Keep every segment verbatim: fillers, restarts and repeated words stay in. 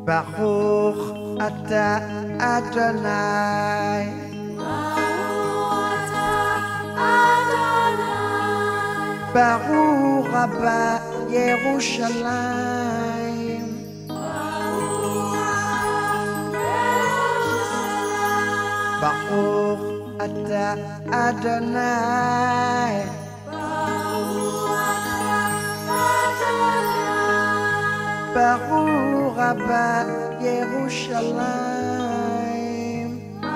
Baruch ata Adonai. Baruch Abba Yerushalayim. Baruch ata Adonai. Baruch Abba Yerushalayim.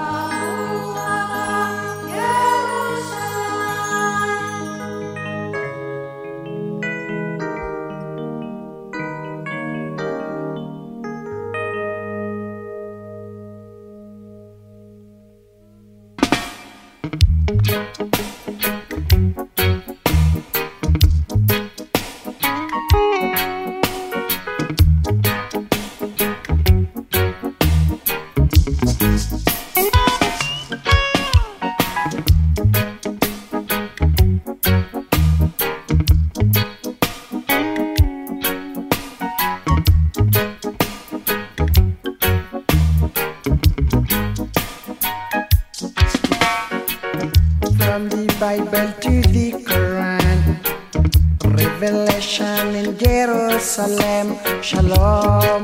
From the Bible to the Quran, Revelation in Jerusalem, Shalom,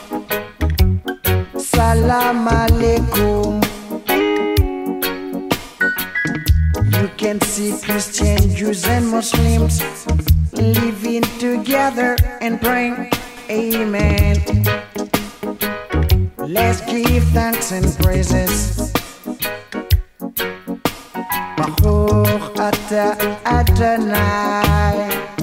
Salam Alaikum. You can see Christians, Jews and Muslims living together and praying, Amen. Let's give thanks and praises. Baruch ata Adonai.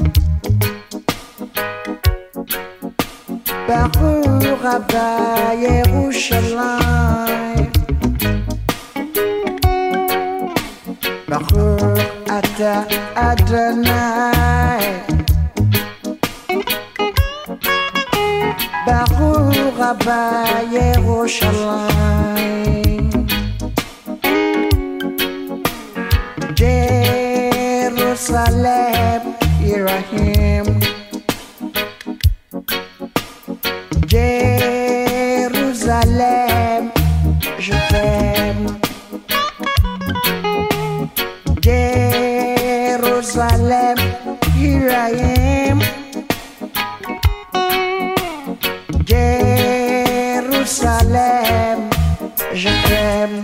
Baruch Abba Yerushalayim. Baruch ata Adonai. Baruch Abba Yerushalayim. Jerusalem, Yerahim. Jerusalem, je t'aime. Jerusalem, here I am. Jerusalem, je t'aime.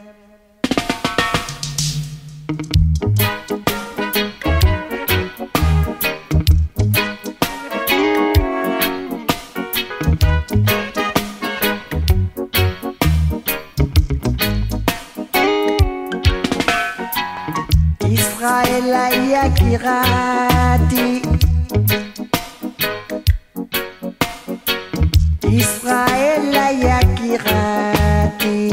Israël Yakirati. Israël Yakirati.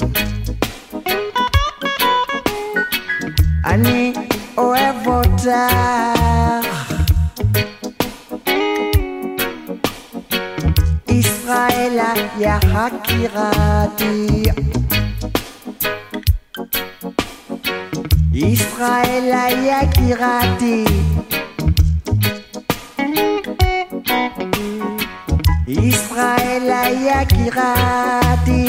Ani Oevota. Israël Yakirati. Israël Yakirati. Israël Yakirati.